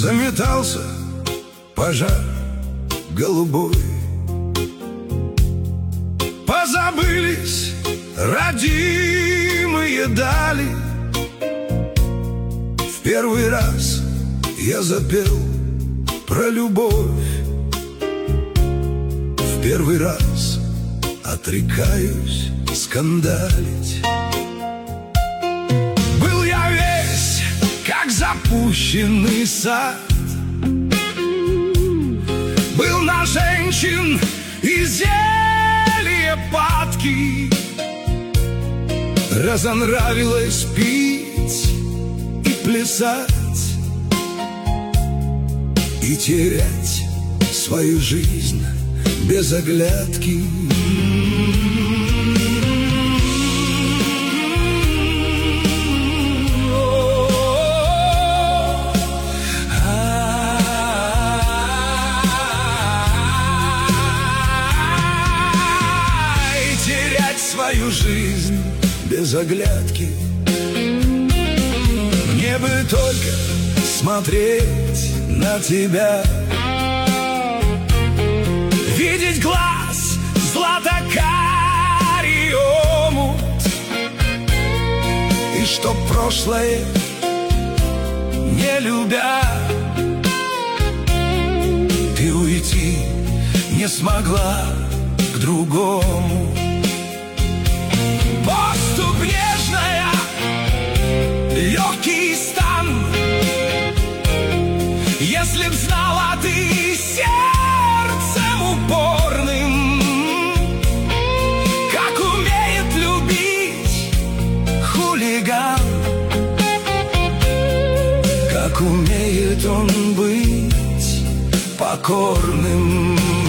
Заметался пожар голубой. Позабылись родимые дали. В первый раз я запел про любовь. В первый раз отрекаюсь скандалить. Был я весь, как запущенный сад. Был на женщин и зелье падки. Разонравилось пить и плясать, и терять свою жизнь без оглядки. Свою жизнь без оглядки. Мне бы только смотреть на тебя, видеть глаз златокарий омут, и чтоб прошлое не любя, ты уйти не смогла к другому. Поступь нежная, легкий стан. Если б знала ты сердцем упорным, как умеет любить хулиган, как умеет он быть покорным.